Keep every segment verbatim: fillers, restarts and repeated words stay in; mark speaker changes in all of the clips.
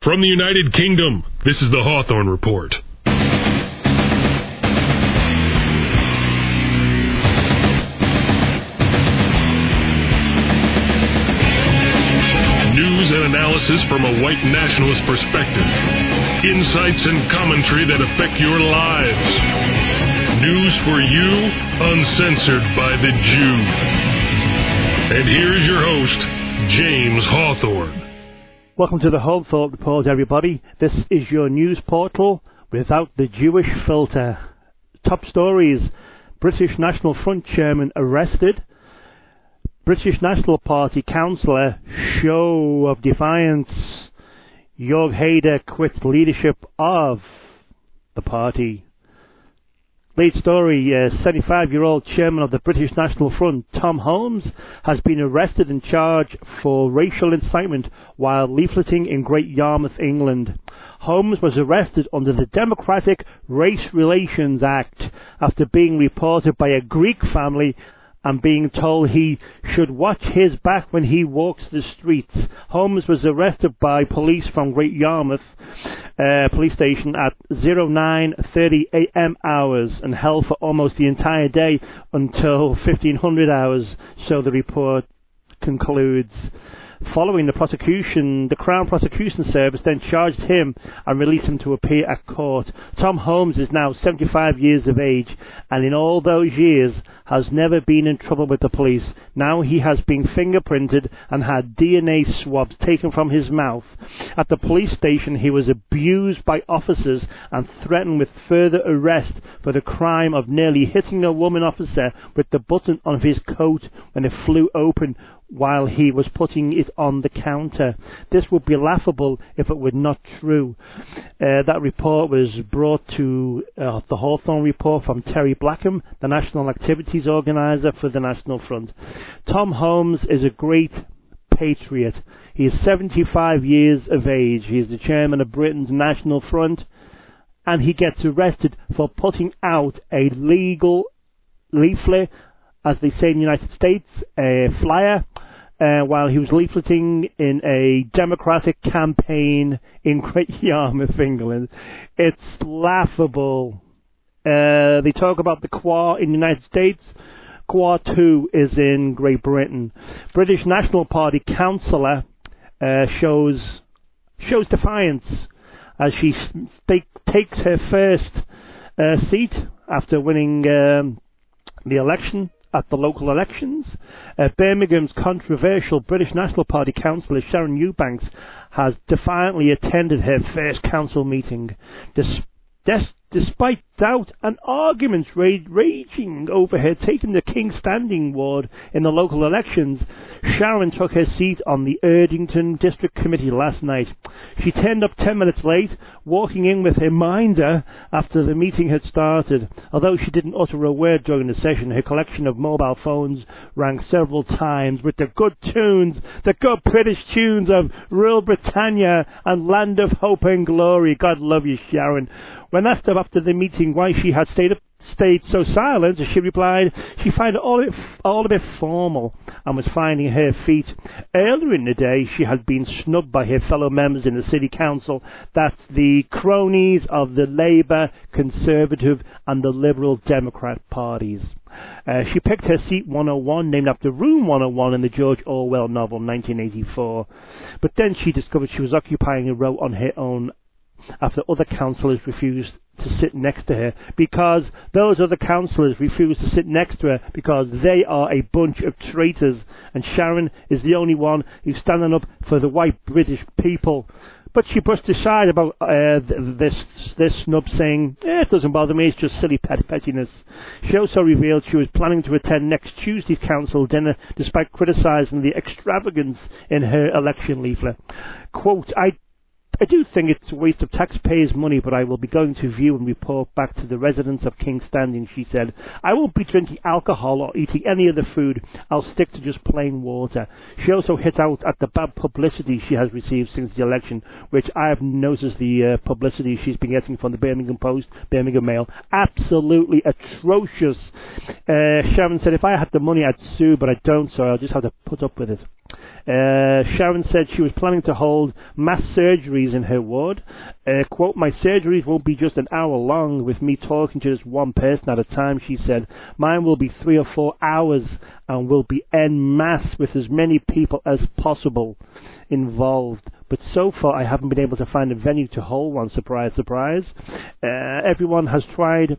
Speaker 1: From the United Kingdom, this is the Hawthorne Report. News and analysis from a white nationalist perspective. Insights and commentary that affect your lives. News for you, uncensored by the Jew. And here's your host, James Hawthorne.
Speaker 2: Welcome to the Hawthorne Report, everybody. This is your news portal without the Jewish filter. Top stories: British National Front chairman arrested. British National Party councillor show of defiance. Jörg Haider quits leadership of the party. Lead story, uh, seventy-five-year-old chairman of the British National Front, Tom Holmes, has been arrested and charged for racial incitement while leafleting in Great Yarmouth, England. Holmes was arrested under the Democratic Race Relations Act after being reported by a Greek family and being told he should watch his back when he walks the streets. Holmes was arrested by police from Great Yarmouth uh, police station at nine thirty a.m. hours and held for almost the entire day until fifteen hundred hours, so the report concludes. Following the prosecution, the Crown Prosecution Service then charged him and released him to appear at court. Tom Holmes is now seventy-five years of age and in all those years has never been in trouble with the police. Now he has been fingerprinted and had D N A swabs taken from his mouth. At the police station he was abused by officers and threatened with further arrest for the crime of nearly hitting a woman officer with the button of his coat when it flew open while he was putting it on the counter. This would be laughable if it were not true. Uh, that report was brought to uh, the Hawthorne Report from Terry Blackham, the National Activities Organiser for the National Front. Tom Holmes is a great patriot. He is seventy-five years of age. He is the chairman of Britain's National Front, and he gets arrested for putting out a legal leaflet, as they say in the United States, a flyer, uh, while he was leafleting in a Democratic campaign in Great Yarmouth, England. It's laughable. Uh, they talk about the Q A in the United States. Q A two is in Great Britain. British National Party councillor uh, shows shows defiance as she take, takes her first uh, seat after winning um, the election. At the local elections, uh, Birmingham's controversial British National Party councillor Sharon Eubanks has defiantly attended her first council meeting. Des- des- despite doubt and arguments ra- raging over her taking the King's Standing ward in the local elections, Sharon took her seat on the Erdington District Committee last night. She turned up ten minutes late, walking in with her minder after the meeting had started. Although she didn't utter a word during the session, her collection of mobile phones rang several times with the good tunes, the good British tunes of Rule Britannia and Land of Hope and Glory. God love you, Sharon. When asked after the meeting why she had stayed up, stayed so silent, she replied she found it all, a bit, all a bit formal and was finding her feet. Earlier in the day, she had been snubbed by her fellow members in the City Council, that's the cronies of the Labour, Conservative and the Liberal Democrat parties. Uh, she picked her seat one oh one, named after Room one oh one in the George Orwell novel nineteen eighty-four. But then she discovered she was occupying a row on her own after other councillors refused to sit next to her, because those other councillors refused to sit next to her because they are a bunch of traitors, and Sharon is the only one who's standing up for the white British people. But she brushed aside about uh, this this snub, saying, eh, it doesn't bother me, it's just silly pet pettiness. She also revealed she was planning to attend next Tuesday's council dinner, despite criticising the extravagance in her election leaflet. Quote, I I do think it's a waste of taxpayers' money, but I will be going to view and report back to the residents of King's Standing, she said. I won't be drinking alcohol or eating any other food. I'll stick to just plain water. She also hit out at the bad publicity she has received since the election, which I have noticed the uh, publicity she's been getting from the Birmingham Post, Birmingham Mail. Absolutely atrocious. Uh, Sharon said, if I had the money, I'd sue, but I don't, so I'll just have to put up with it. Uh, Sharon said she was planning to hold mass surgeries surgeries in her ward. Uh, quote, my surgeries won't be just an hour long with me talking to just one person at a time, she said. Mine will be three or four hours and will be en masse with as many people as possible involved. But so far I haven't been able to find a venue to hold one. Surprise, surprise. Uh, everyone has tried...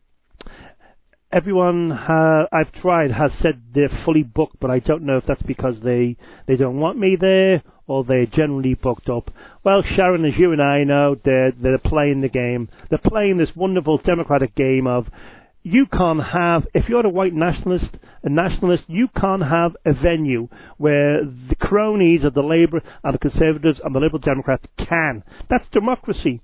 Speaker 2: Everyone ha- I've tried has said they're fully booked, but I don't know if that's because they, they don't want me there or they're generally booked up. Well, Sharon, as you and I know, they're, they're playing the game. They're playing this wonderful democratic game of you can't have, if you're a white nationalist, a nationalist, you can't have a venue where the cronies of the Labour and the Conservatives and the Liberal Democrats can. That's democracy.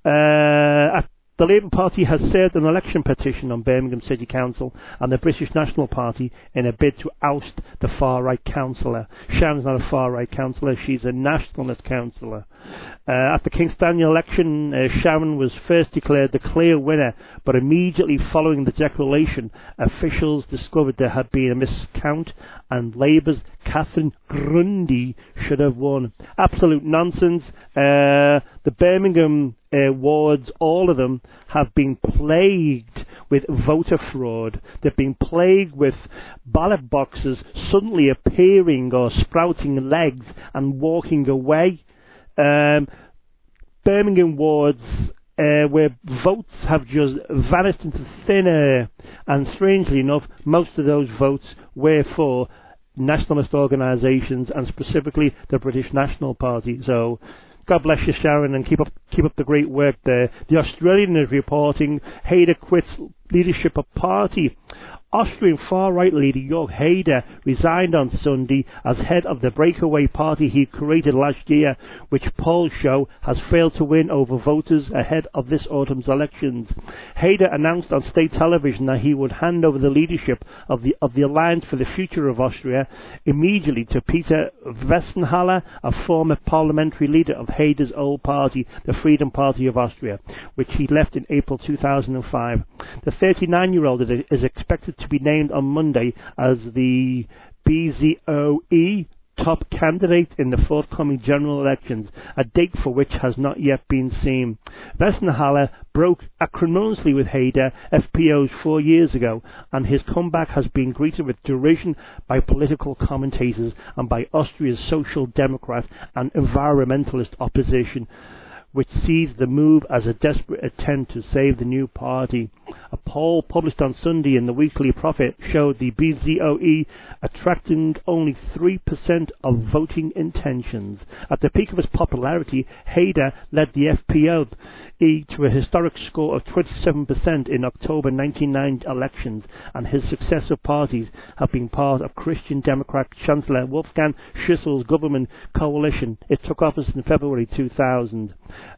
Speaker 2: Uh, at The Labour Party has served an election petition on Birmingham City Council and the British National Party in a bid to oust the far-right councillor. Sharon's not a far-right councillor, she's a nationalist councillor. Uh, at the Kingstonian election, uh, Sharon was first declared the clear winner, but immediately following the declaration, officials discovered there had been a miscount and Labour's Catherine Grundy should have won. Absolute nonsense. Uh, the Birmingham uh, wards, all of them, have been plagued with voter fraud. They've been plagued with ballot boxes suddenly appearing or sprouting legs and walking away. Um, Birmingham wards uh, where votes have just vanished into thin air, and strangely enough, most of those votes were for nationalist organisations and specifically the British National Party. So God bless you, Sharon, and keep up keep up the great work there. The Australian is reporting Haider quits leadership of party. Austrian far-right leader Jörg Haider resigned on Sunday as head of the breakaway party he created last year, which polls show has failed to win over voters ahead of this autumn's elections. Haider announced on state television that he would hand over the leadership of the of the Alliance for the Future of Austria immediately to Peter Westenhaller, a former parliamentary leader of Haider's old party, the Freedom Party of Austria, which he left in April two thousand five. The thirty-nine-year-old is expected to be named on Monday as the B Z O E top candidate in the forthcoming general elections, a date for which has not yet been seen. Westenhaller broke acrimoniously with Haider, F P O's, four years ago, and his comeback has been greeted with derision by political commentators and by Austria's social democrat and environmentalist opposition, which sees the move as a desperate attempt to save the new party. A poll published on Sunday in the Weekly Prophet showed the B Z O E attracting only three percent of voting intentions. At the peak of his popularity, Haider led the F P O E to a historic score of twenty-seven percent in October nineteen ninety elections, and his successor parties have been part of Christian Democrat Chancellor Wolfgang Schüssel's government coalition. It took office in February two thousand.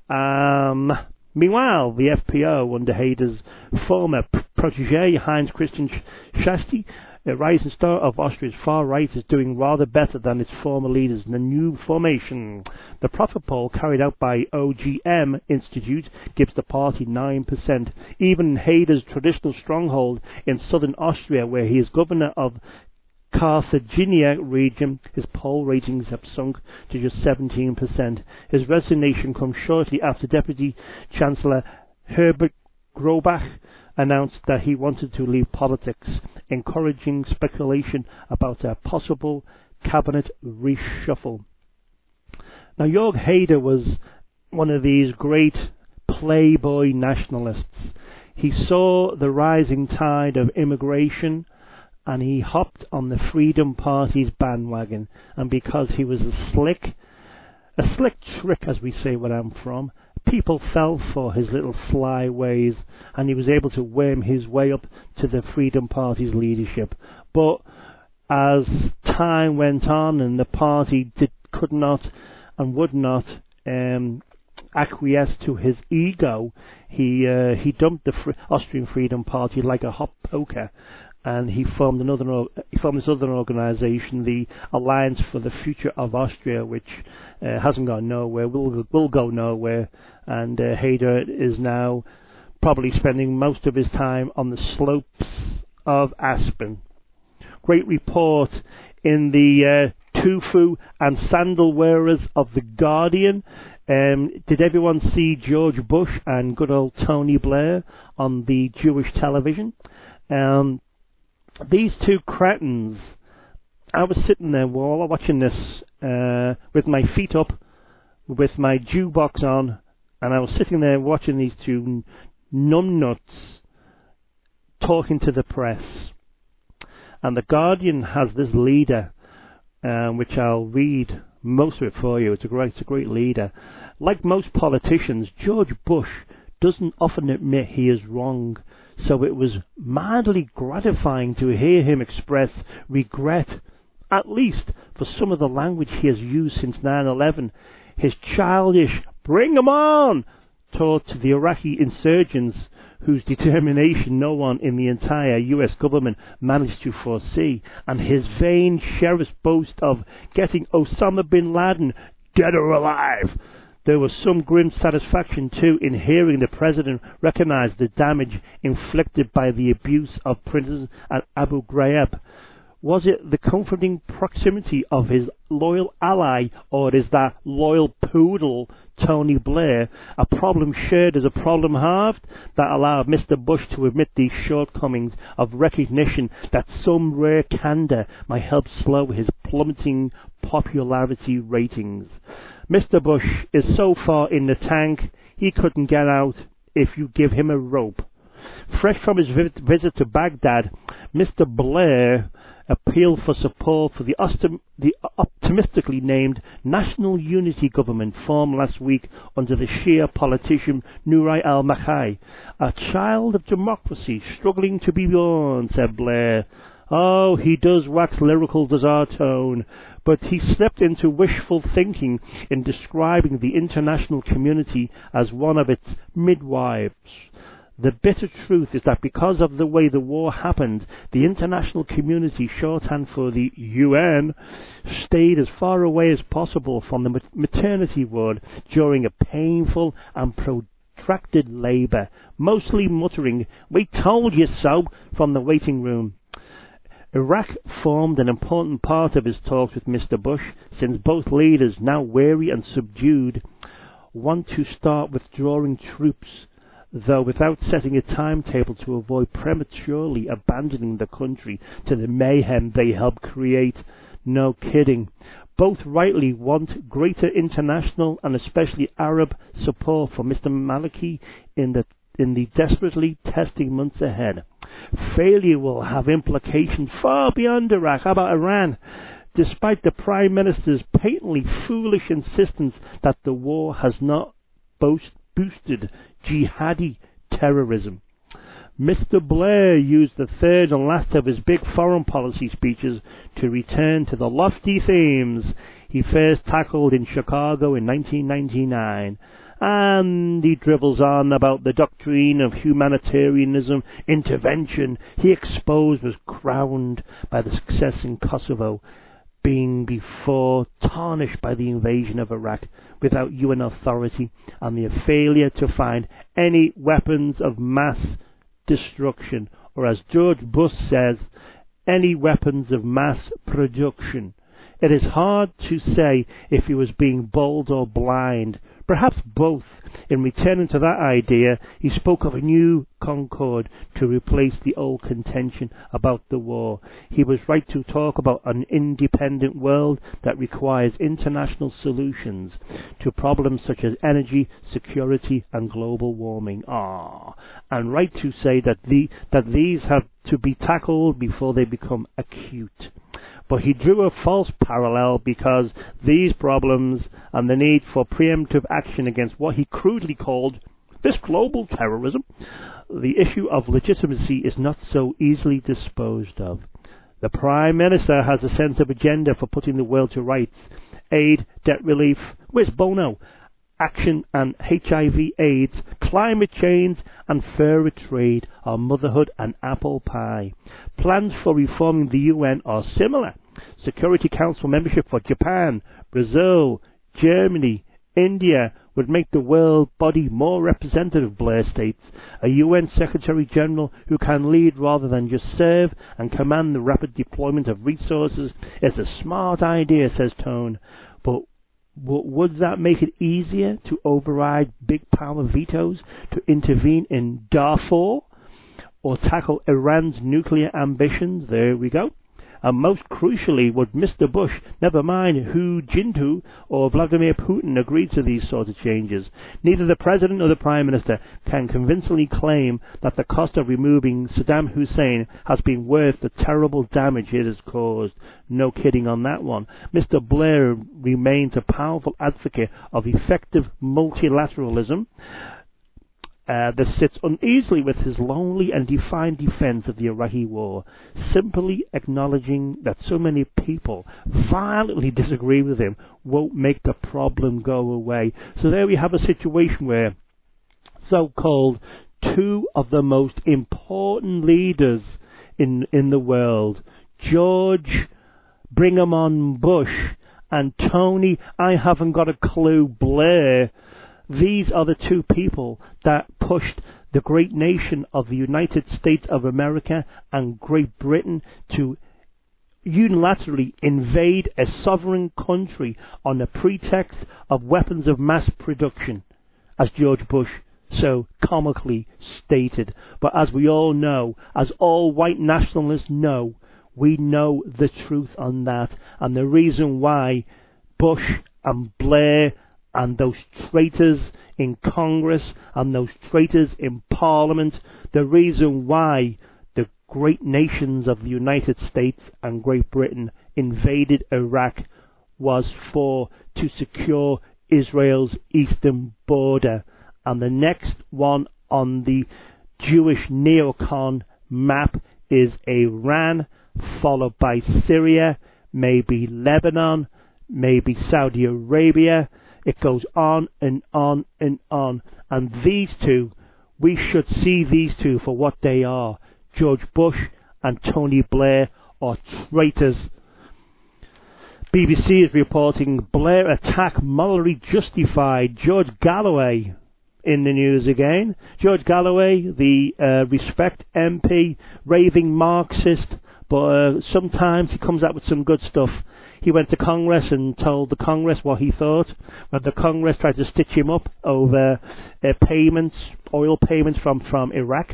Speaker 2: Um, meanwhile, the F P O, under Haider's former protege Heinz Christian Schasti, a rising star of Austria's far right, is doing rather better than its former leaders in the new formation. The Prophet poll carried out by O G M Institute gives the party nine percent. Even in Haider's traditional stronghold in southern Austria, where he is governor of Carthagena region, his poll ratings have sunk to just seventeen percent. His resignation comes shortly after Deputy Chancellor Herbert Grobach announced that he wanted to leave politics, encouraging speculation about a possible cabinet reshuffle. Now, Jörg Haider was one of these great playboy nationalists. He saw the rising tide of immigration, and he hopped on the Freedom Party's bandwagon. And because he was a slick, a slick trick, as we say where I'm from, people fell for his little sly ways, and he was able to worm his way up to the Freedom Party's leadership. But as time went on and the party did, could not and would not um, acquiesce to his ego, he uh, he dumped the Fr- Austrian Freedom Party like a hot poker, and he formed another he formed this other organisation, the Alliance for the Future of Austria, which uh, hasn't gone nowhere, will will go nowhere, and uh, Haider is now probably spending most of his time on the slopes of Aspen. Great report in the uh, Tufu and sandal wearers of The Guardian. Um, did everyone see George Bush and good old Tony Blair on the Jewish television? Um, these two cretins, I was sitting there while watching this uh, with my feet up, with my jukebox on, and I was sitting there watching these two numbnuts talking to the press. And the Guardian has this leader, um, which I'll read most of it for you. It's a great, it's a great leader. Like most politicians, George Bush doesn't often admit he is wrong, so it was mildly gratifying to hear him express regret, at least for some of the language he has used since nine eleven. His childish, bring 'em on, taught to the Iraqi insurgents whose determination no one in the entire U S government managed to foresee, and his vain sheriff's boast of getting Osama bin Laden dead or alive. There was some grim satisfaction, too, in hearing the president recognize the damage inflicted by the abuse of prisoners at Abu Ghraib. Was it the comforting proximity of his loyal ally, or is that loyal poodle, Tony Blair, a problem shared as a problem halved, that allowed Mister Bush to admit these shortcomings of recognition that some rare candor might help slow his plummeting popularity ratings? Mister Bush is so far in the tank, he couldn't get out if you give him a rope. Fresh from his visit to Baghdad, Mister Blair appealed for support for the, ostim- the optimistically named National Unity Government formed last week under the Shia politician Nouri al-Maliki. A child of democracy struggling to be born, said Blair. Oh, he does wax lyrical, does our tone, but he slipped into wishful thinking in describing the international community as one of its midwives. The bitter truth is that because of the way the war happened, the international community, shorthand for the U N, stayed as far away as possible from the maternity ward during a painful and protracted labour, mostly muttering, "We told you so," from the waiting room. Iraq formed an important part of his talks with Mister Bush, since both leaders, now weary and subdued, want to start withdrawing troops, though without setting a timetable to avoid prematurely abandoning the country to the mayhem they helped create. No kidding. Both rightly want greater international and especially Arab support for Mister Maliki in the in the desperately testing months ahead. Failure will have implications far beyond Iraq. How about Iran? Despite the Prime Minister's patently foolish insistence that the war has not boast, boosted jihadi terrorism. Mister Blair used the third and last of his big foreign policy speeches to return to the lofty themes he first tackled in Chicago in nineteen ninety-nine. And he dribbles on about the doctrine of humanitarianism intervention he exposed was crowned by the success in Kosovo, being before tarnished by the invasion of Iraq without U N authority and the failure to find any weapons of mass destruction, or as George Bush says, any weapons of mass production. It is hard to say if he was being bold or blind, perhaps both. In returning to that idea, he spoke of a new concord to replace the old contention about the war. He was right to talk about an independent world that requires international solutions to problems such as energy, security and global warming. Ah, and right to say that the that these have to be tackled before they become acute. But he drew a false parallel because these problems and the need for preemptive action against what he crudely called this global terrorism, the issue of legitimacy is not so easily disposed of. The Prime Minister has a sense of agenda for putting the world to rights. Aid, debt relief, where's Bono? Action and H I V AIDS, climate change and fairer trade are motherhood and apple pie. Plans for reforming the U N are similar. Security Council membership for Japan, Brazil, Germany, India would make the world body more representative, Blair states. A U N Secretary General who can lead rather than just serve and command the rapid deployment of resources is a smart idea, says Tone. But W- would that make it easier to override big power vetoes, to intervene in Darfur, or tackle Iran's nuclear ambitions? There we go. And most crucially, would Mister Bush, never mind Hu Jintao or Vladimir Putin, agree to these sorts of changes? Neither the President nor the Prime Minister can convincingly claim that the cost of removing Saddam Hussein has been worth the terrible damage it has caused. No kidding on that one. Mister Blair remains a powerful advocate of effective multilateralism, Uh, that sits uneasily with his lonely and defined defense of the Iraqi war, simply acknowledging that so many people violently disagree with him won't make the problem go away. So there we have a situation where so-called two of the most important leaders in in the world, George Bring 'em on Bush and Tony I haven't got a clue Blair, these are the two people that pushed the great nation of the United States of America and Great Britain to unilaterally invade a sovereign country on the pretext of weapons of mass production, as George Bush so comically stated. But as we all know, as all white nationalists know, we know the truth on that. And the reason why Bush and Blair and those traitors in Congress and those traitors in Parliament, the reason why the great nations of the United States and Great Britain invaded Iraq was for to secure Israel's eastern border. And the next one on the Jewish neocon map is Iran, followed by Syria, maybe Lebanon, maybe Saudi Arabia. It goes on and on and on. And these two, we should see these two for what they are. George Bush and Tony Blair are traitors. B B C is reporting Blair attack morally justified. George Galloway in the news again. George Galloway, the uh, Respect M P, raving Marxist, but uh, sometimes he comes out with some good stuff. He went to Congress and told the Congress what he thought, when the Congress tried to stitch him up over uh, payments, oil payments from, from Iraq.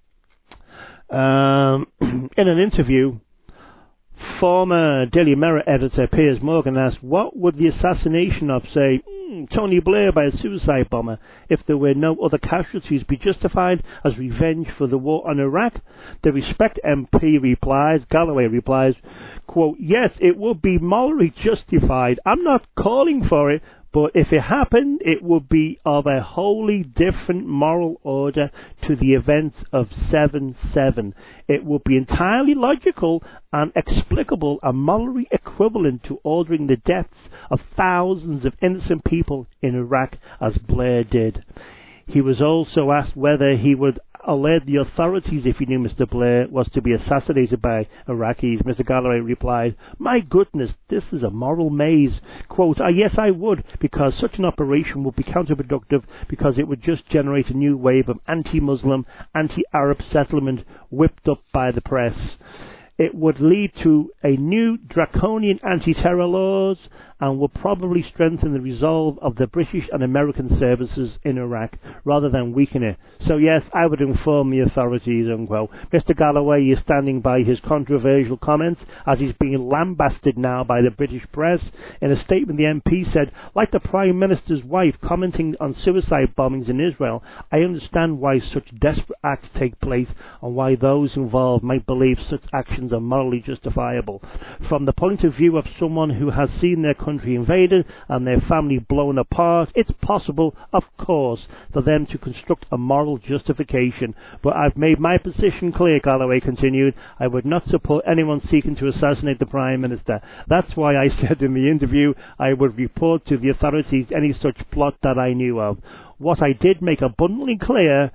Speaker 2: Um, in an interview, former Daily Mirror editor Piers Morgan asked, what would the assassination of, say, mm, Tony Blair by a suicide bomber, if there were no other casualties, be justified as revenge for the war on Iraq? The Respect M P replies, Galloway replies, quote, yes, it would be morally justified. I'm not calling for it, but if it happened, it would be of a wholly different moral order to the events of seven seven. It would be entirely logical and explicable and morally equivalent to ordering the deaths of thousands of innocent people in Iraq, as Blair did. He was also asked whether he would alert the authorities if he knew Mister Blair was to be assassinated by Iraqis. Mister Galloway replied, my goodness, this is a moral maze. Quote, ah, yes, I would, because such an operation would be counterproductive, because it would just generate a new wave of anti-Muslim, anti-Arab settlement whipped up by the press. It would lead to a new draconian anti-terror laws and will probably strengthen the resolve of the British and American services in Iraq rather than weaken it. So yes, I would inform the authorities, unquote. Mister Galloway is standing by his controversial comments as he's being lambasted now by the British press. In a statement, the M P said, like the Prime Minister's wife commenting on suicide bombings in Israel, I understand why such desperate acts take place and why those involved might believe such actions are morally justifiable. From the point of view of someone who has seen their country invaded and their family blown apart, it's possible, of course, for them to construct a moral justification. But I've made my position clear, Galloway continued. I would not support anyone seeking to assassinate the Prime Minister. That's why I said in the interview I would report to the authorities any such plot that I knew of. What I did make abundantly clear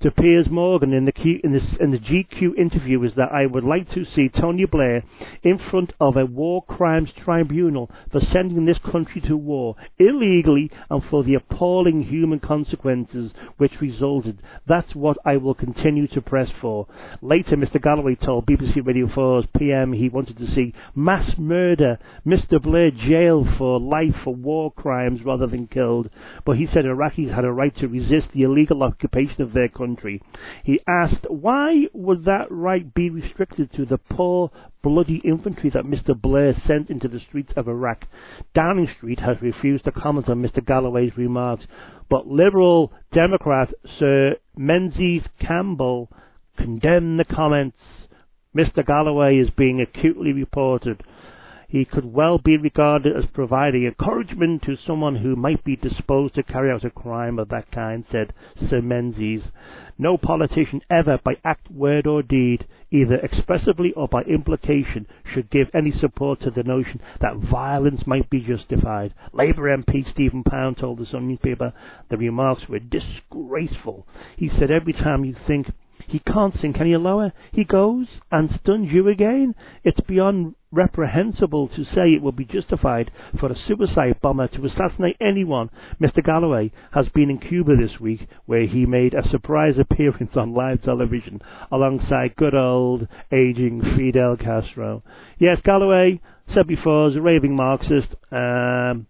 Speaker 2: to Piers Morgan in the, Q, in, the, in the G Q interview is that I would like to see Tony Blair in front of a war crimes tribunal for sending this country to war illegally and for the appalling human consequences which resulted. That's what I will continue to press for. Later, Mister Galloway told B B C Radio four's P M he wanted to see mass murder, Mister Blair jailed for life for war crimes rather than killed. But he said Iraqis had a right to resist the illegal occupation of their country. He asked, why would that right be restricted to the poor, bloody infantry that Mister Blair sent into the streets of Iraq? Downing Street has refused to comment on Mister Galloway's remarks, but Liberal Democrat Sir Menzies Campbell condemned the comments. Mister Galloway is being acutely reported. He could well be regarded as providing encouragement to someone who might be disposed to carry out a crime of that kind, said Sir Menzies. No politician ever, by act, word or deed, either expressively or by implication, should give any support to the notion that violence might be justified. Labour M P Stephen Pound told the Sun newspaper the remarks were disgraceful. He said, every time you think he can't sink any lower, he goes and stuns you again. It's beyond reprehensible to say it would be justified for a suicide bomber to assassinate anyone. Mister Galloway has been in Cuba this week, where he made a surprise appearance on live television alongside good old aging Fidel Castro. Yes, Galloway, said before, is a raving Marxist, um,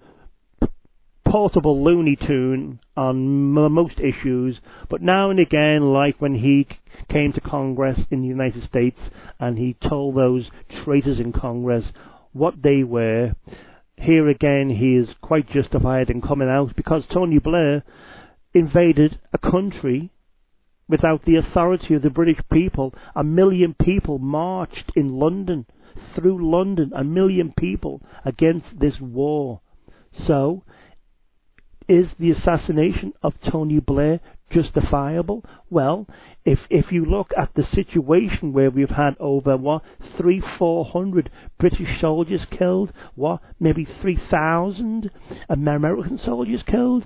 Speaker 2: portable Looney Tune on m- most issues, but now and again, like when he c- came to Congress in the United States and he told those traitors in Congress what they were, here again he is quite justified in coming out because Tony Blair invaded a country without the authority of the British people. A million people marched in London, through London, a million people against this war. So, is the assassination of Tony Blair justifiable? Well, if if you look at the situation where we've had over, what, three, four hundred British soldiers killed, what, maybe three thousand American soldiers killed,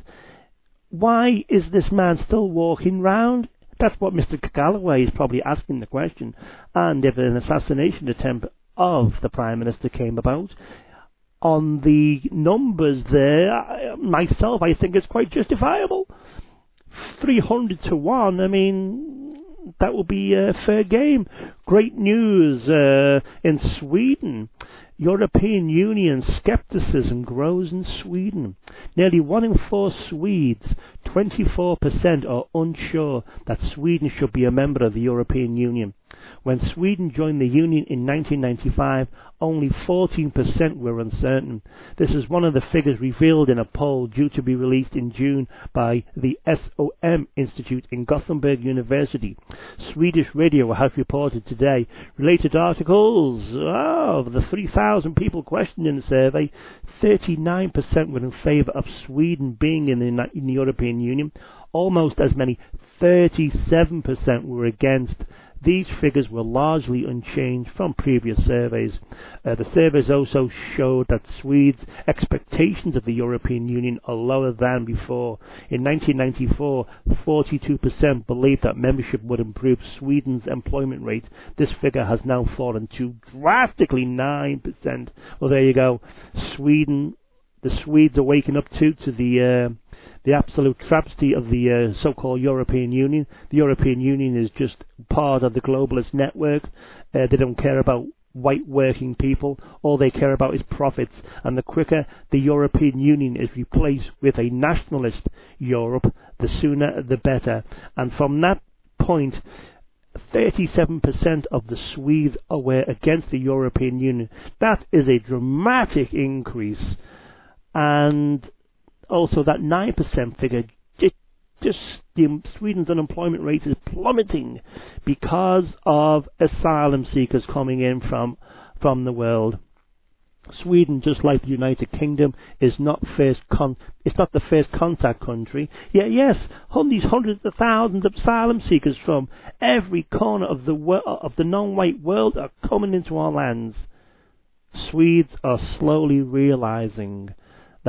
Speaker 2: why is this man still walking round? That's what Mister Galloway is probably asking the question. And if an assassination attempt of the Prime Minister came about, on the numbers there, myself, I think it's quite justifiable. three hundred to one, I mean, that would be a fair game. Great news uh, in Sweden. European Union skepticism grows in Sweden. Nearly one in four Swedes, twenty-four percent, are unsure that Sweden should be a member of the European Union. When Sweden joined the Union in nineteen ninety-five, only fourteen percent were uncertain. This is one of the figures revealed in a poll due to be released in June by the S O M Institute in Gothenburg University. Swedish radio has reported today. Related articles, oh, of the three thousand people questioned in the survey, thirty-nine percent were in favour of Sweden being in the, in the European Union. Almost as many, thirty-seven percent, were against. These figures were largely unchanged from previous surveys. Uh, the surveys also showed that Swedes' expectations of the European Union are lower than before. In nineteen ninety-four, forty-two percent believed that membership would improve Sweden's employment rate. This figure has now fallen to drastically nine percent. Well, there you go. Sweden, the Swedes are waking up to, to the... Uh, the absolute travesty of the uh, so-called European Union. The European Union is just part of the globalist network. Uh, they don't care about white working people. All they care about is profits. And the quicker the European Union is replaced with a nationalist Europe, the sooner the better. And from that point, thirty-seven percent of the Swedes were against the European Union. That is a dramatic increase. And also, that nine percent figure, it just the, Sweden's unemployment rate is plummeting because of asylum seekers coming in from from the world. Sweden, just like the United Kingdom, is not first con- it's not the first contact country. Yeah, yes, these hundreds of thousands of asylum seekers from every corner of the wor- of the non-white world are coming into our lands. Swedes are slowly realizing that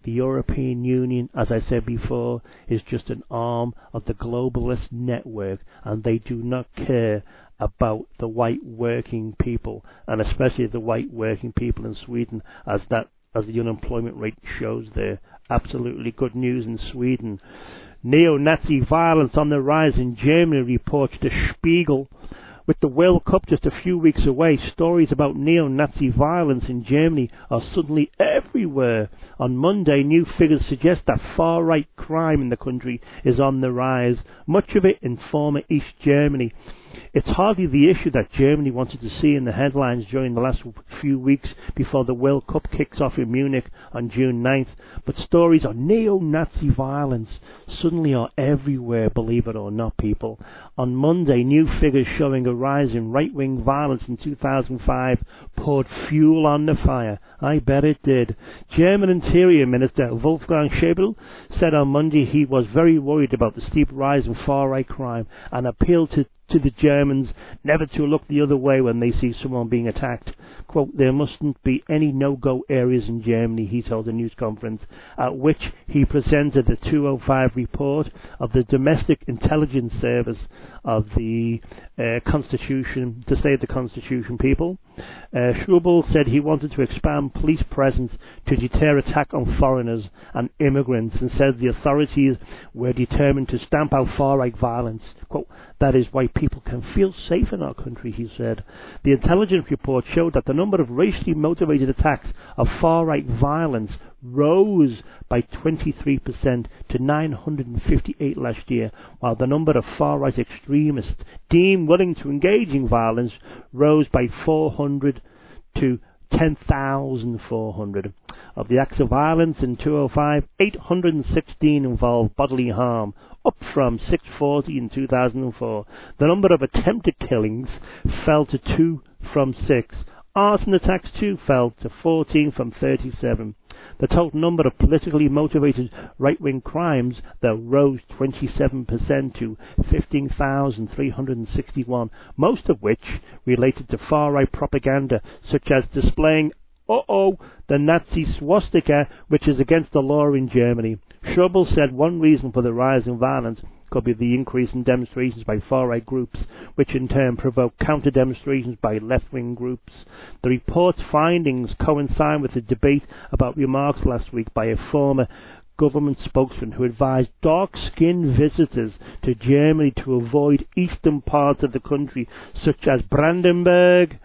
Speaker 2: The European Union, as I said before, is just an arm of the globalist network, and they do not care about the white working people, and especially the white working people in Sweden, as that as the unemployment rate shows there. Absolutely good news in Sweden. Neo-Nazi violence on the rise in Germany, reports the Spiegel. With the World Cup just a few weeks away, stories about neo-Nazi violence in Germany are suddenly everywhere. On Monday, new figures suggest that far-right crime in the country is on the rise, much of it in former East Germany. It's hardly the issue that Germany wanted to see in the headlines during the last few weeks before the World Cup kicks off in Munich on June ninth, but stories of neo-Nazi violence suddenly are everywhere, believe it or not, people. On Monday, new figures showing a rise in right-wing violence in two thousand five poured fuel on the fire. I bet it did. German Interior Minister Wolfgang Schäuble said on Monday he was very worried about the steep rise in far-right crime and appealed to to the Germans never to look the other way when they see someone being attacked. Quote, there mustn't be any no-go areas in Germany, he told a news conference, at which he presented the two oh five report of the Domestic Intelligence Service of the uh, Constitution, to save the Constitution people. Uh, Schäuble said he wanted to expand police presence to deter attack on foreigners and immigrants, and said the authorities were determined to stamp out far-right violence. Quote, that is why people can feel safe in our country, he said. The intelligence report showed that the number of racially motivated attacks of far-right violence rose by twenty-three percent to nine hundred fifty-eight last year, while the number of far-right extremists deemed willing to engage in violence rose by four hundred to ten thousand four hundred. Of the acts of violence in two thousand five, eight hundred sixteen involved bodily harm, up from six hundred forty in two thousand four. The number of attempted killings fell to two from six. Arson attacks too fell to fourteen from thirty-seven. The total number of politically motivated right-wing crimes, though, rose twenty-seven percent to fifteen thousand three hundred sixty-one, most of which related to far-right propaganda, such as displaying Uh-oh, the Nazi swastika, which is against the law in Germany. Schäuble said one reason for the rise in violence could be the increase in demonstrations by far-right groups, which in turn provoke counter-demonstrations by left-wing groups. The report's findings coincide with the debate about remarks last week by a former government spokesman who advised dark-skinned visitors to Germany to avoid eastern parts of the country, such as Brandenburg.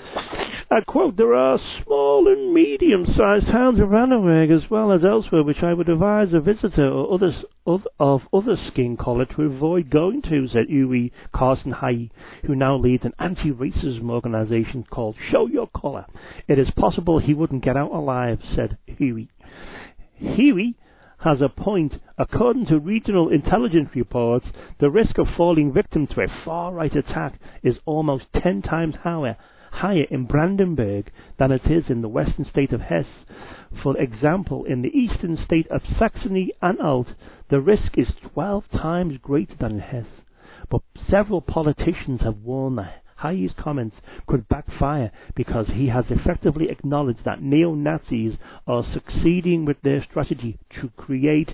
Speaker 2: I quote, there are small and medium-sized towns in Brandenburg as well as elsewhere which I would advise a visitor or others of, of other skin colour to avoid going to, said Uwe Carsten Haie, who now leads an anti-racism organisation called Show Your Colour. It is possible he wouldn't get out alive, said Huey. Huey has a point. According to regional intelligence reports, the risk of falling victim to a far-right attack is almost ten times higher higher in Brandenburg than it is in the western state of Hesse. For example, in the eastern state of Saxony-Anhalt, the risk is twelve times greater than in Hesse. But several politicians have warned that Haie's comments could backfire because he has effectively acknowledged that neo-Nazis are succeeding with their strategy to create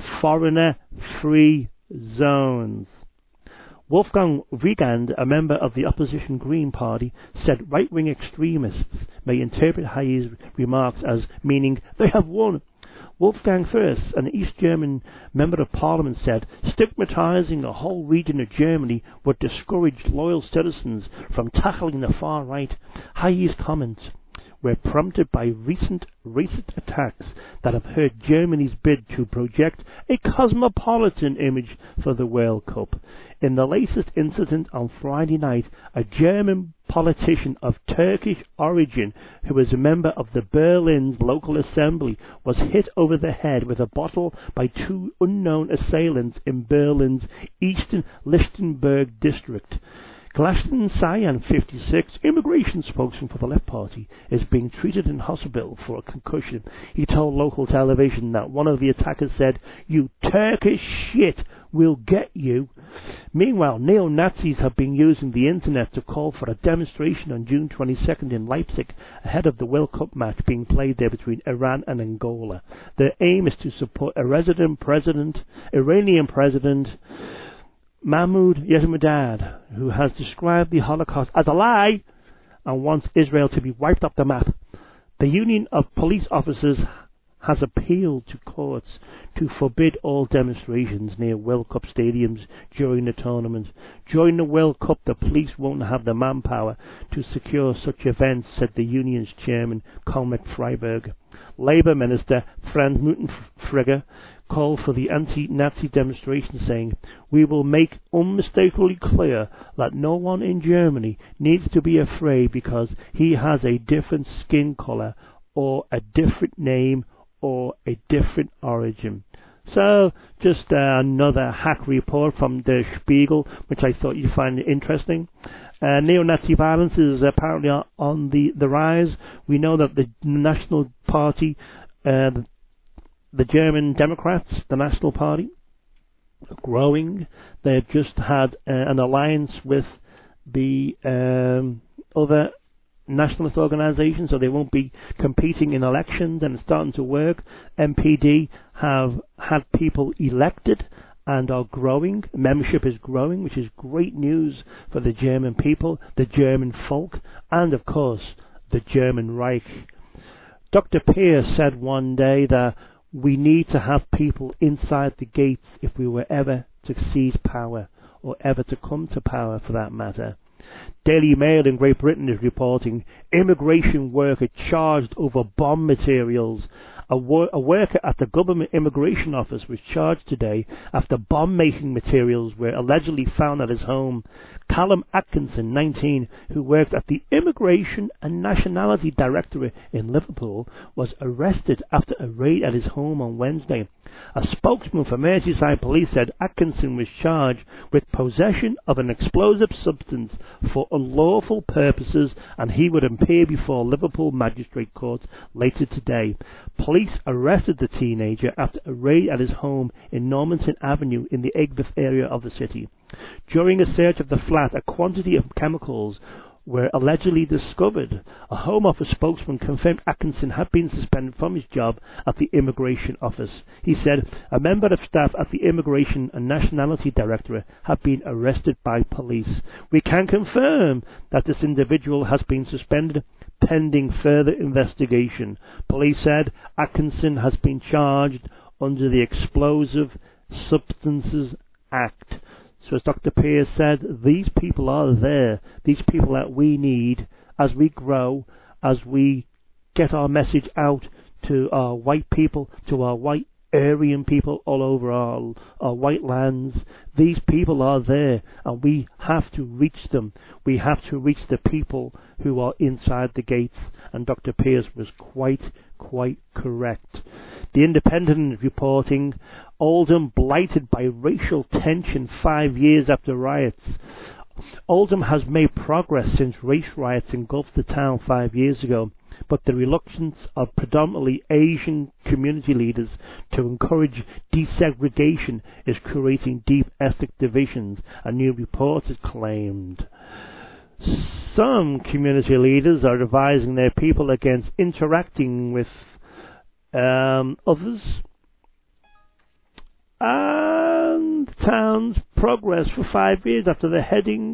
Speaker 2: foreigner-free zones. Wolfgang Wiegand, a member of the opposition Green Party, said right-wing extremists may interpret Haie's remarks as meaning they have won. Wolfgang Thurs, an East German member of parliament, said stigmatizing a whole region of Germany would discourage loyal citizens from tackling the far right. Haie's comments were prompted by recent racist attacks that have hurt Germany's bid to project a cosmopolitan image for the World Cup. In the latest incident on Friday night, a German politician of Turkish origin, who is a member of the Berlin's local assembly, was hit over the head with a bottle by two unknown assailants in Berlin's eastern Lichtenberg district. Glaston Sayan, fifty-six, immigration spokesman for the Left Party, is being treated in hospital for a concussion. He told local television that one of the attackers said, "You Turkish shit, we'll get you." Meanwhile, neo-Nazis have been using the internet to call for a demonstration on June twenty-second in Leipzig ahead of the World Cup match being played there between Iran and Angola. Their aim is to support a resident president, Iranian president, Mahmoud Ahmadinejad, who has described the Holocaust as a lie and wants Israel to be wiped off the map. The Union of Police Officers has appealed to courts to forbid all demonstrations near World Cup stadiums during the tournament. During the World Cup, the police won't have the manpower to secure such events, said the union's chairman, Colmec Freiberg. Labour Minister Franz Müntefering called for the anti-Nazi demonstration, saying, "We will make unmistakably clear that no one in Germany needs to be afraid because he has a different skin colour or a different name or a different origin." So, just uh, another hack report from Der Spiegel, which I thought you'd find interesting. Uh, neo-Nazi violence is apparently on the, the rise. We know that the National Party, uh, the German Democrats, the National Party, are growing. They've just had uh, an alliance with the um, other nationalist organisations, so they won't be competing in elections, and it's starting to work. N P D have had people elected and are growing. Membership is growing, which is great news for the German people, the German folk, and of course the German Reich. Doctor Pierce said one day that we need to have people inside the gates if we were ever to seize power, or ever to come to power for that matter. Daily Mail in Great Britain is reporting immigration worker charged over bomb materials. A, wor- a worker at the government immigration office was charged today after bomb-making materials were allegedly found at his home. Callum Atkinson, nineteen, who worked at the Immigration and Nationality Directorate in Liverpool, was arrested after a raid at his home on Wednesday. A spokesman for Merseyside Police said Atkinson was charged with possession of an explosive substance for unlawful purposes, and he would appear before Liverpool Magistrate Court later today. Police arrested the teenager after a raid at his home in Normanton Avenue in the Aigburth area of the city. During a search of the flat, a quantity of chemicals were allegedly discovered. A Home Office spokesman confirmed Atkinson had been suspended from his job at the Immigration Office. He said a member of staff at the Immigration and Nationality Directorate had been arrested by police. We can confirm that this individual has been suspended pending further investigation. Police said Atkinson has been charged under the Explosive Substances Act. So as Doctor Pierce said, these people are there. These people that we need as we grow, as we get our message out to our white people, to our white Aryan people all over our, our white lands. These people are there, and we have to reach them. We have to reach the people who are inside the gates, and Doctor Pierce was quite, quite correct. The Independent is reporting Oldham blighted by racial tension five years after riots. Oldham has made progress since race riots engulfed the town five years ago, but the reluctance of predominantly Asian community leaders to encourage desegregation is creating deep ethnic divisions, a new report has claimed. Some community leaders are advising their people against interacting with um, others. And the town's progress for five years after the heading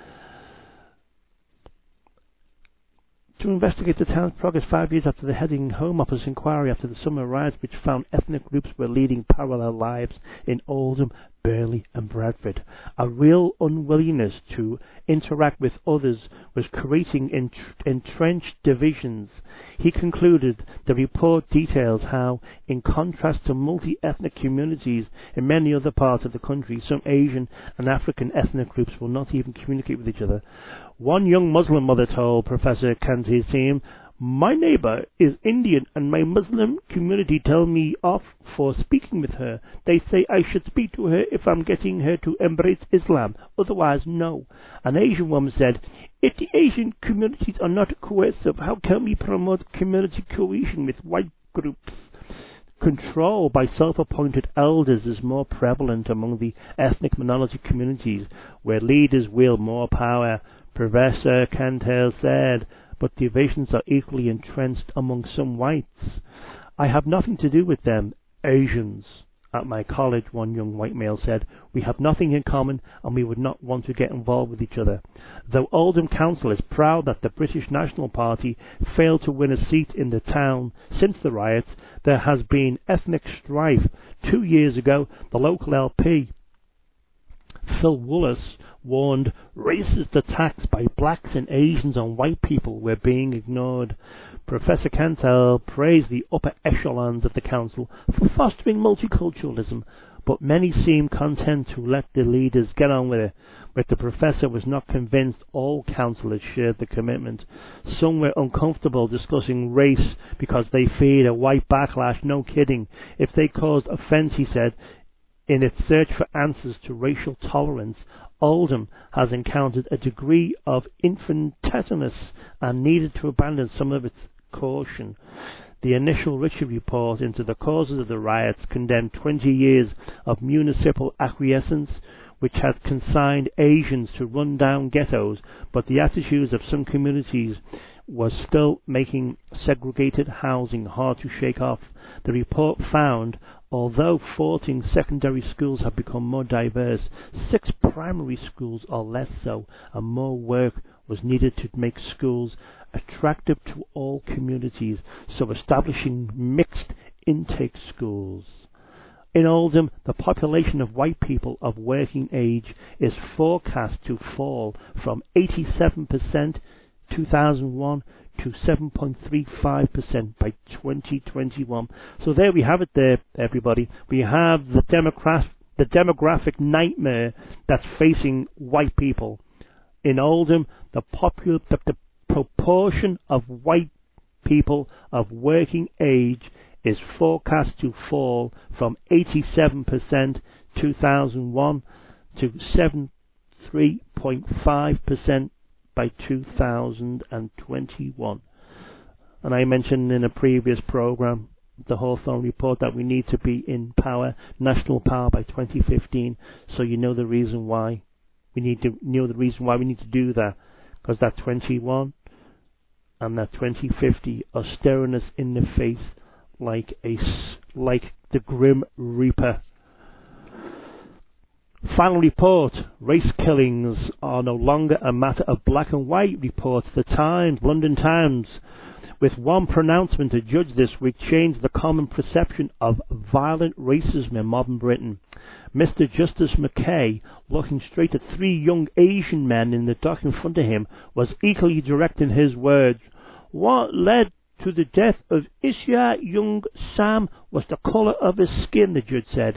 Speaker 2: to investigate the town's progress five years after the heading Home Office inquiry after the summer riots, which found ethnic groups were leading parallel lives in Oldham, Burley and Bradford. A real unwillingness to interact with others was creating ent- entrenched divisions. He concluded the report details how, in contrast to multi-ethnic communities in many other parts of the country, some Asian and African ethnic groups will not even communicate with each other. One young Muslim mother told Professor Kanzi's team, "My neighbour is Indian and my Muslim community tell me off for speaking with her. They say I should speak to her if I'm getting her to embrace Islam, otherwise no." An Asian woman said, "If the Asian communities are not cohesive, how can we promote community cohesion with white groups?" Control by self-appointed elders is more prevalent among the ethnic minority communities, where leaders wield more power, Professor Cantel said, but divisions are equally entrenched among some whites. I have nothing to do with them, Asians. At my college, one young white male said, we have nothing in common and we would not want to get involved with each other. Though Oldham Council is proud that the British National Party failed to win a seat in the town since the riots, there has been ethnic strife. Two years ago, the local L P, Phil Wallace, warned racist attacks by blacks and Asians on white people were being ignored. Professor Cantel praised the upper echelons of the council for fostering multiculturalism, but many seemed content to let the leaders get on with it. But the professor was not convinced all councillors shared the commitment. Some were uncomfortable discussing race because they feared a white backlash. No kidding. If they caused offence, he said, in its search for answers to racial tolerance, Oldham has encountered a degree of infanticide and needed to abandon some of its caution. The initial Ritchie report into the causes of the riots condemned twenty years of municipal acquiescence, which had consigned Asians to run-down ghettos, but the attitudes of some communities was still making segregated housing hard to shake off. The report found, although fourteen secondary schools have become more diverse, six primary schools are less so, and more work was needed to make schools attractive to all communities, so establishing mixed intake schools. In Oldham, the population of white people of working age is forecast to fall from eighty-seven percent two thousand one to seven point three five percent by twenty twenty-one. So there we have it there, everybody. We have the, democrat- the demographic nightmare that's facing white people. In Oldham, the, popu- the, the proportion of white people of working age is forecast to fall from eighty-seven percent two thousand one to seventy-three point five percent by two thousand twenty-one. And I mentioned in a previous program, the Hawthorne report, that we need to be in power, national power, by twenty fifteen. So you know the reason why we need to know the reason why we need to do that, because that twenty-one and that twenty fifty are staring us in the face like a like the Grim Reaper. Final report. Race killings are no longer a matter of black and white, reports the Times, London Times. With one pronouncement, a judge this week changed the common perception of violent racism in modern Britain. Mister Justice McKay, looking straight at three young Asian men in the dock in front of him, was equally direct in his words. What led to the death of Isya Young Sam was the colour of his skin, the judge said.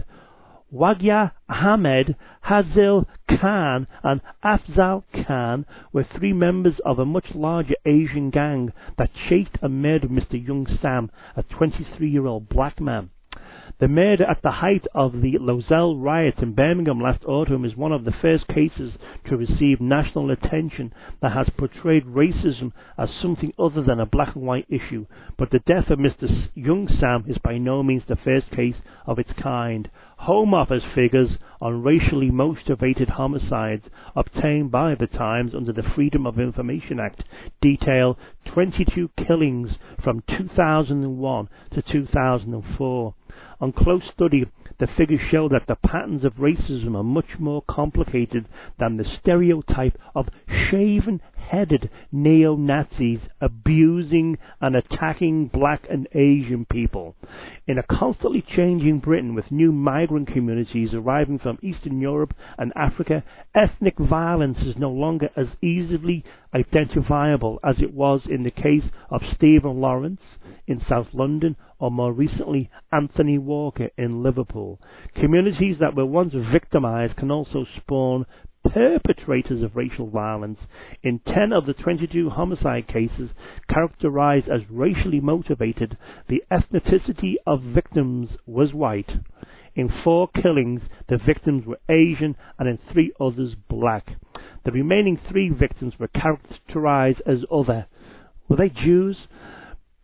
Speaker 2: Wagya Ahmed, Hazil Khan and Afzal Khan were three members of a much larger Asian gang that chased and murdered Mister Young Sam, a twenty-three-year-old black man. The murder at the height of the Lozelle riots in Birmingham last autumn is one of the first cases to receive national attention that has portrayed racism as something other than a black and white issue. But the death of Mister Young Sam is by no means the first case of its kind. Home Office figures on racially motivated homicides obtained by the Times under the Freedom of Information Act detail twenty-two killings from two thousand one to two thousand four. On close study, the figures show that the patterns of racism are much more complicated than the stereotype of shaven-headed neo-Nazis abusing and attacking black and Asian people. In a constantly changing Britain with new migrant communities arriving from Eastern Europe and Africa, ethnic violence is no longer as easily identifiable as it was in the case of Stephen Lawrence in South London, or more recently Anthony Walker in Liverpool. Communities that were once victimised can also spawn perpetrators of racial violence. In ten of the twenty-two homicide cases characterised as racially motivated, the ethnicity of victims was white. In four killings, the victims were Asian, and in three others black. The remaining three victims were characterised as other. Were they Jews?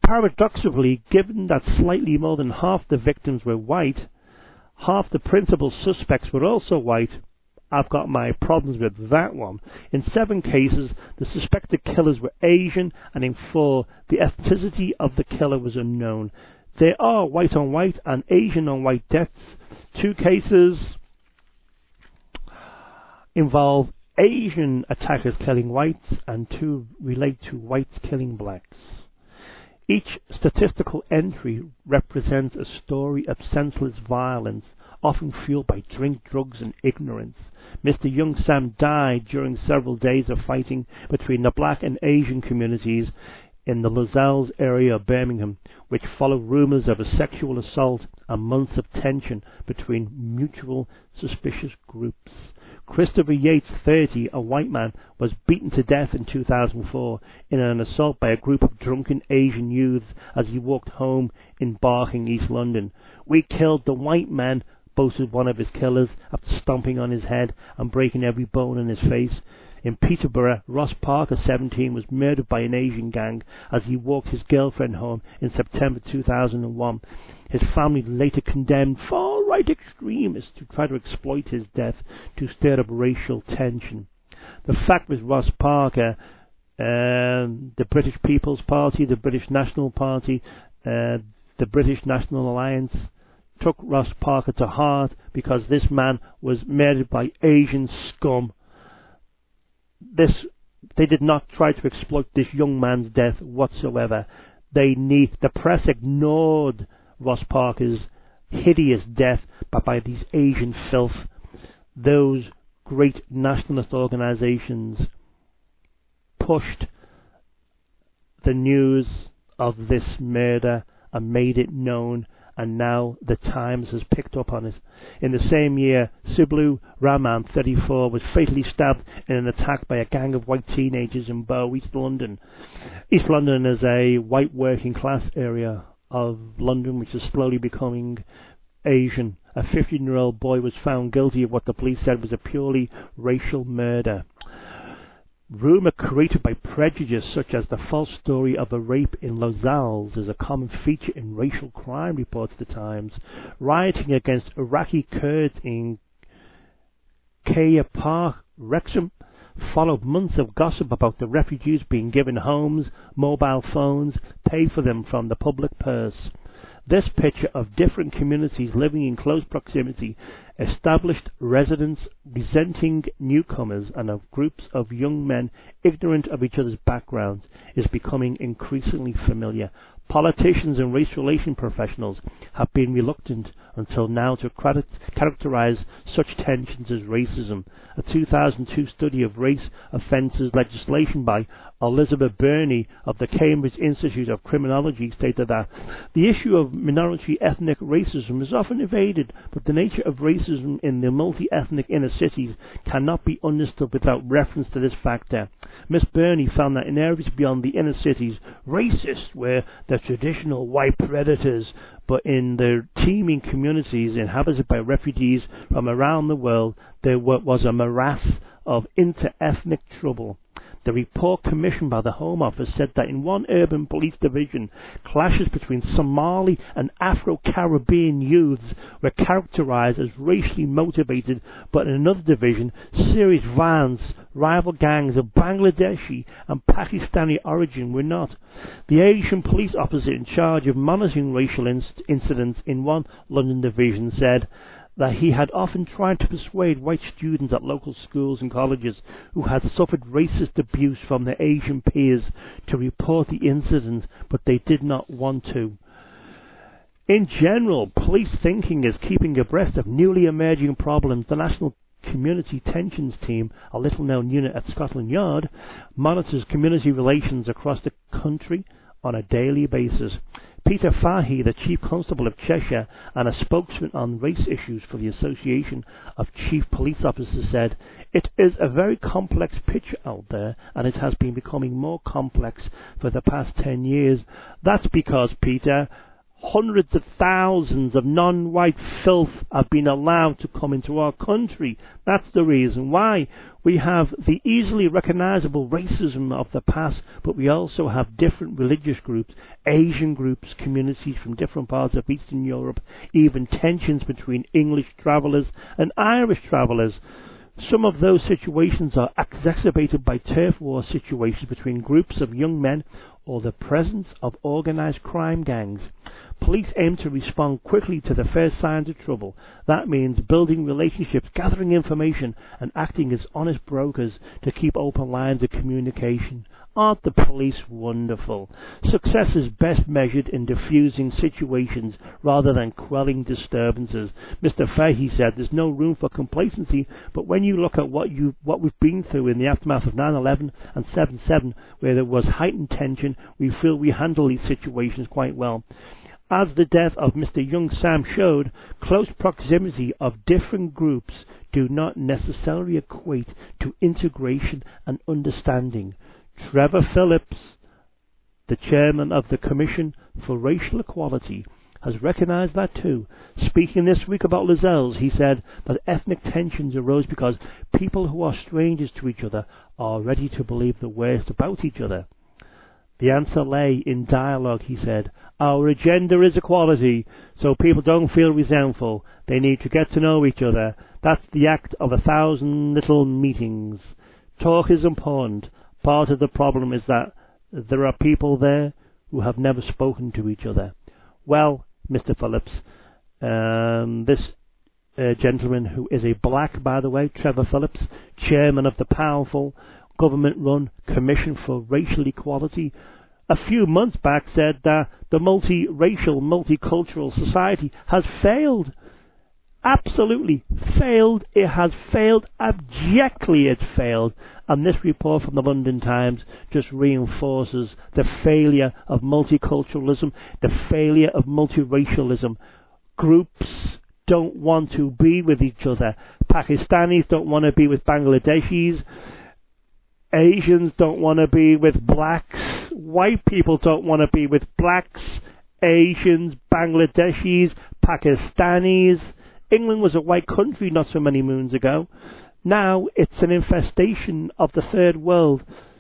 Speaker 2: Paradoxically, given that slightly more than half the victims were white, half the principal suspects were also white, I've got my problems with that one. In seven cases, the suspected killers were Asian, and in four, the ethnicity of the killer was unknown. There are white-on-white and Asian-on-white deaths. Two cases involve Asian attackers killing whites, and two relate to whites killing blacks. Each statistical entry represents a story of senseless violence, often fueled by drink, drugs, and ignorance. Mister Young Sam died during several days of fighting between the black and Asian communities in the Lozells area of Birmingham, which followed rumours of a sexual assault and months of tension between mutual suspicious groups. Christopher Yates, thirty, a white man, was beaten to death in two thousand four in an assault by a group of drunken Asian youths as he walked home in Barking, East London. "We killed the white man," boasted one of his killers after stomping on his head and breaking every bone in his face. In Peterborough, Ross Parker, seventeen, was murdered by an Asian gang as he walked his girlfriend home in September two thousand one. His family later condemned far-right extremists to try to exploit his death to stir up racial tension. The fact with Ross Parker, um, the British People's Party, the British National Party, uh, the British National Alliance took Ross Parker to heart because this man was murdered by Asian scum. This, they did not try to exploit this young man's death whatsoever. They need, the press ignored Ross Parker's hideous death, but by these Asian filth, those great nationalist organizations pushed the news of this murder and made it known, and now the Times has picked up on it. In the same year, Sublu Rahman, thirty-four, was fatally stabbed in an attack by a gang of white teenagers in Bow, East London. East London is a white working class area of London which is slowly becoming Asian. A fifteen-year-old boy was found guilty of what the police said was a purely racial murder. Rumour created by prejudice, such as the false story of a rape in Lozells, is a common feature in racial crime, reports the Times. Rioting against Iraqi Kurds in Kaya Park, Wrexham, followed months of gossip about the refugees being given homes, mobile phones, paid for them from the public purse. This picture of different communities living in close proximity, established residents resenting newcomers, and of groups of young men ignorant of each other's backgrounds, is becoming increasingly familiar. Politicians and race relation professionals have been reluctant until now to characterize such tensions as racism. A two thousand two study of race offences legislation by Elizabeth Burney of the Cambridge Institute of Criminology stated that the issue of minority ethnic racism is often evaded, but the nature of racism in the multi-ethnic inner cities cannot be understood without reference to this factor. Miss Burney found that in areas beyond the inner cities, racists were the traditional white predators, but in the teeming communities inhabited by refugees from around the world, there was a morass of inter-ethnic trouble. The report commissioned by the Home Office said that in one urban police division, clashes between Somali and Afro-Caribbean youths were characterized as racially motivated, but in another division, serious violence, rival gangs of Bangladeshi and Pakistani origin were not. The Asian police officer in charge of monitoring racial inc- incidents in one London division said that he had often tried to persuade white students at local schools and colleges who had suffered racist abuse from their Asian peers to report the incident, but they did not want to. In general, police thinking is keeping abreast of newly emerging problems. The National Community Tensions Team, a little-known unit at Scotland Yard, monitors community relations across the country on a daily basis. Peter Fahey, the Chief Constable of Cheshire and a spokesman on race issues for the Association of Chief Police Officers, said, "It is a very complex picture out there, and it has been becoming more complex for the past ten years. That's because, Peter, hundreds of thousands of non-white filth have been allowed to come into our country. That's the reason why. We have the easily recognizable racism of the past, but we also have different religious groups, Asian groups, communities from different parts of Eastern Europe, even tensions between English travellers and Irish travellers. Some of those situations are exacerbated by turf war situations between groups of young men or the presence of organised crime gangs. Police aim to respond quickly to the first signs of trouble. That means building relationships, gathering information, and acting as honest brokers to keep open lines of communication. Aren't the police wonderful? Success is best measured in diffusing situations rather than quelling disturbances. Mister Fahey said there's no room for complacency, but when you look at what you what we've been through in the aftermath of nine eleven and seven seven, where there was heightened tension, we feel we handle these situations quite well. As the death of Mister Young Sam showed, close proximity of different groups do not necessarily equate to integration and understanding. Trevor Phillips, the chairman of the Commission for Racial Equality, has recognized that too. Speaking this week about Lascelles, he said that ethnic tensions arose because people who are strangers to each other are ready to believe the worst about each other. The answer lay in dialogue, he said. Our agenda is equality, so people don't feel resentful. They need to get to know each other. That's the act of a thousand little meetings. Talk is important. Part of the problem is that there are people there who have never spoken to each other. Well, Mister Phillips, um, this uh, gentleman, who is a black, by the way, Trevor Phillips, chairman of the powerful government-run Commission for Racial Equality, a few months back said that the multiracial, multicultural society has failed. Absolutely failed. It has failed. Abjectly it's failed. And this report from the London Times just reinforces the failure of multiculturalism, the failure of multiracialism. Groups don't want to be with each other. Pakistanis don't want to be with Bangladeshis. Asians don't want to be with blacks. White people don't want to be with blacks, Asians, Bangladeshis, Pakistanis. England was a white country not so many moons ago. Now it's an infestation of the third world.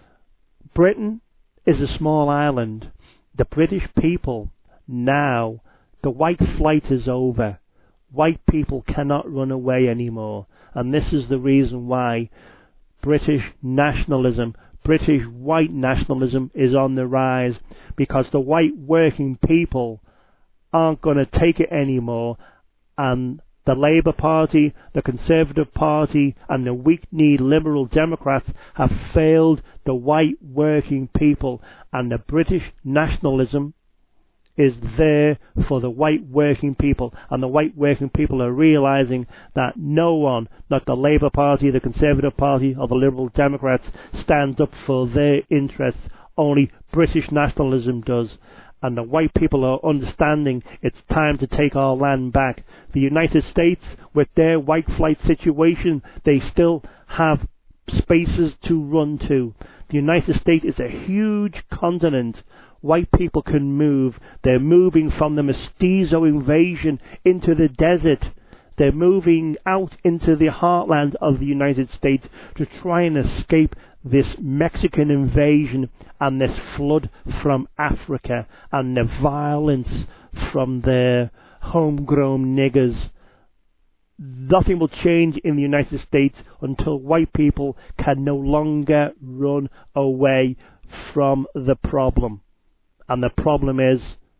Speaker 2: Britain is a small island. The British people, now, the white flight is over. White people cannot run away anymore. And this is the reason why British nationalism, British white nationalism is on the rise, because the white working people aren't going to take it anymore, and the Labour Party, the Conservative Party, and the weak-kneed Liberal Democrats have failed the white working people, and the British nationalism is there for the white working people, and the white working people are realising that no one, not the Labour Party, the Conservative Party, or the Liberal Democrats, stands up for their interests. Only British nationalism does. And the white people are understanding it's time to take our land back. The United States, with their white flight situation, they still have spaces to run to. The United States is a huge continent. White people can move. They're moving from the mestizo invasion into the desert. They're moving out into the heartland of the United States to try and escape this Mexican invasion and this flood from Africa and the violence from their homegrown niggers. Nothing will change in the United States until white people can no longer run away from the problem. And the problem is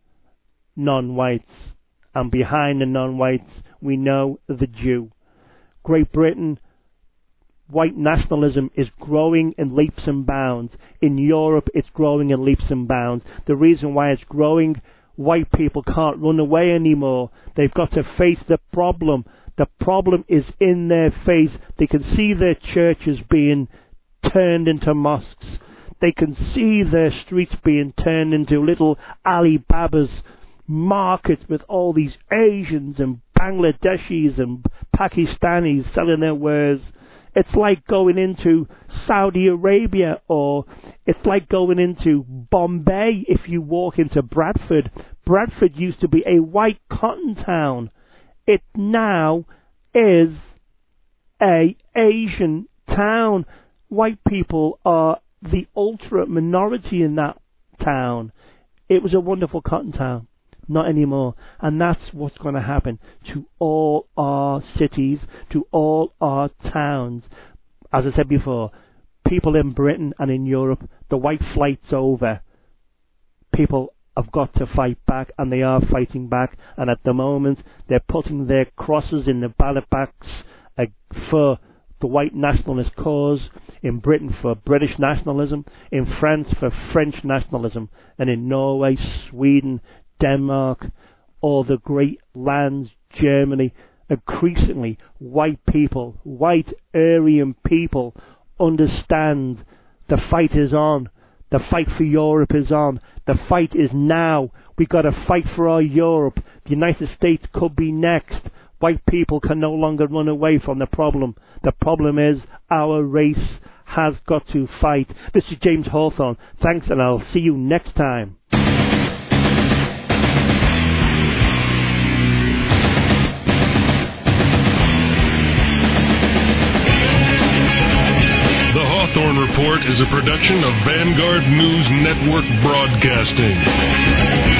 Speaker 2: non-whites. And behind the non-whites, we know the Jew. Great Britain, white nationalism is growing in leaps and bounds. In Europe, it's growing in leaps and bounds. The reason why it's growing, white people can't run away anymore. They've got to face the problem. The problem is in their face. They can see their churches being turned into mosques. They can see their streets being turned into little Alibabas, markets with all these Asians and Bangladeshis and Pakistanis selling their wares. It's like going into Saudi Arabia, or it's like going into Bombay. If you walk into Bradford, Bradford used to be a white cotton town. It now is a Asian town. White people are the ultra minority in that town. It was a wonderful cotton town. Not anymore. And that's what's going to happen to all our cities, to all our towns. As I said before, people in Britain and in Europe, the white flight's over. People have got to fight back, and they are fighting back. And at the moment, they're putting their crosses in the ballot box uh, for the white nationalist cause, in Britain for British nationalism, in France for French nationalism, and in Norway, Sweden, Denmark, all the great lands, Germany. Increasingly, white people, white Aryan people understand the fight is on. The fight for Europe is on. The fight is now. We've got to fight for our Europe. The United States could be next. White people can no longer run away from the problem. The problem is our race has got to fight. This is James Hawthorne. Thanks, and I'll see you next time.
Speaker 1: Report is a production of Vanguard News Network Broadcasting.